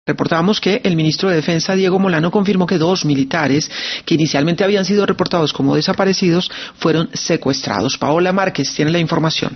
Reportábamos que el ministro de Defensa, Diego Molano, confirmó que 2 militares que inicialmente habían sido reportados como desaparecidos fueron secuestrados. Paola Márquez tiene la información.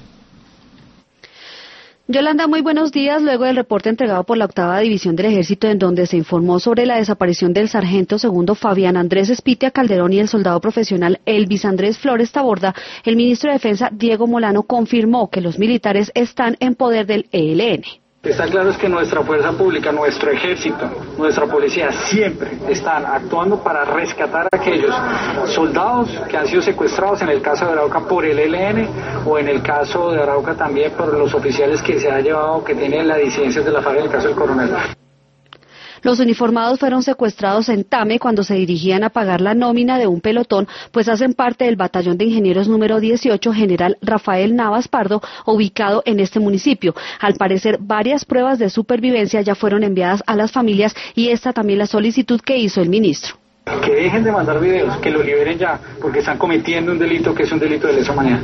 Yolanda, muy buenos días. Luego del reporte entregado por la 8ª División del Ejército, en donde se informó sobre la desaparición del sargento segundo Fabián Andrés Espitia Calderón y el soldado profesional Elvis Andrés Flores Taborda, el ministro de Defensa, Diego Molano, confirmó que los militares están en poder del ELN. Está claro es que nuestra fuerza pública, nuestro ejército, nuestra policía siempre están actuando para rescatar a aquellos soldados que han sido secuestrados, en el caso de Arauca por el ELN o en el caso de Arauca también por los oficiales que se ha llevado, que tienen la disidencia de la FARC, en el caso del coronel. Los uniformados fueron secuestrados en Tame cuando se dirigían a pagar la nómina de un pelotón, pues hacen parte del batallón de ingenieros número 18, general Rafael Navas Pardo, ubicado en este municipio. Al parecer, varias pruebas de supervivencia ya fueron enviadas a las familias y esta también la solicitud que hizo el ministro. Que dejen de mandar videos, que lo liberen ya, porque están cometiendo un delito que es un delito de lesa humanidad.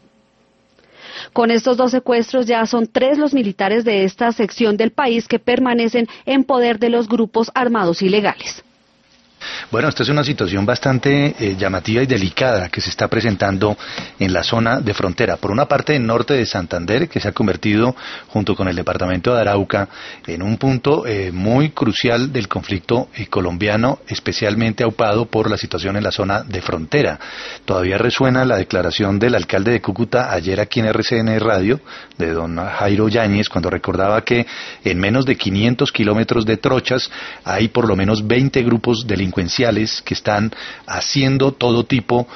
Con estos 2 secuestros ya son 3 los militares de esta sección del país que permanecen en poder de los grupos armados ilegales. Bueno, esta es una situación bastante llamativa y delicada que se está presentando en la zona de frontera. Por una parte, el norte de Santander, que se ha convertido, junto con el departamento de Arauca, en un punto muy crucial del conflicto colombiano, especialmente aupado por la situación en la zona de frontera. Todavía resuena la declaración del alcalde de Cúcuta ayer aquí en RCN Radio, de don Jairo Yáñez, cuando recordaba que en menos de 500 kilómetros de trochas hay por lo menos 20 grupos delincuenciales que están haciendo todo tipo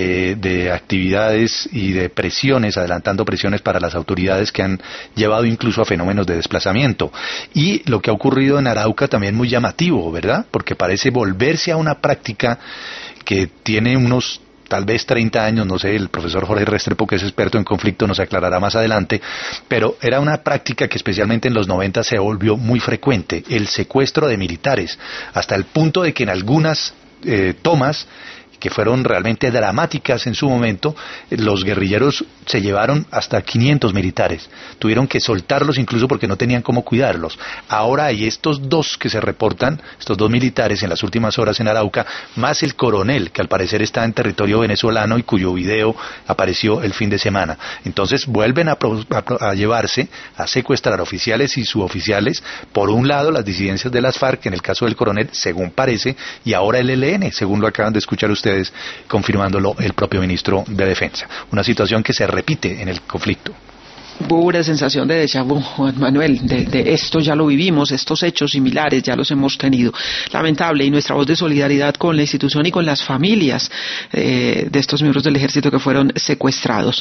de actividades y de presiones, adelantando presiones para las autoridades que han llevado incluso a fenómenos de desplazamiento. Y lo que ha ocurrido en Arauca también muy llamativo, ¿verdad? Porque parece volverse a una práctica que tiene unos tal vez 30 años, no sé, el profesor Jorge Restrepo, que es experto en conflicto, nos aclarará más adelante, pero era una práctica que especialmente en los 90 se volvió muy frecuente, el secuestro de militares, hasta el punto de que en algunas tomas que fueron realmente dramáticas en su momento, los guerrilleros se llevaron hasta 500 militares, tuvieron que soltarlos incluso porque no tenían cómo cuidarlos. Ahora hay estos 2 que se reportan, estos 2 militares en las últimas horas en Arauca, más el coronel, que al parecer está en territorio venezolano y cuyo video apareció el fin de semana. Entonces vuelven a llevarse, a secuestrar oficiales y suboficiales, por un lado las disidencias de las FARC, en el caso del coronel, según parece, y ahora el ELN, según lo acaban de escuchar ustedes, confirmándolo el propio ministro de Defensa. Una situación que se repite en el conflicto. Pura sensación de déjà vu, Juan Manuel, de esto ya lo vivimos, estos hechos similares ya los hemos tenido. Lamentable, y nuestra voz de solidaridad con la institución y con las familias de estos miembros del ejército que fueron secuestrados.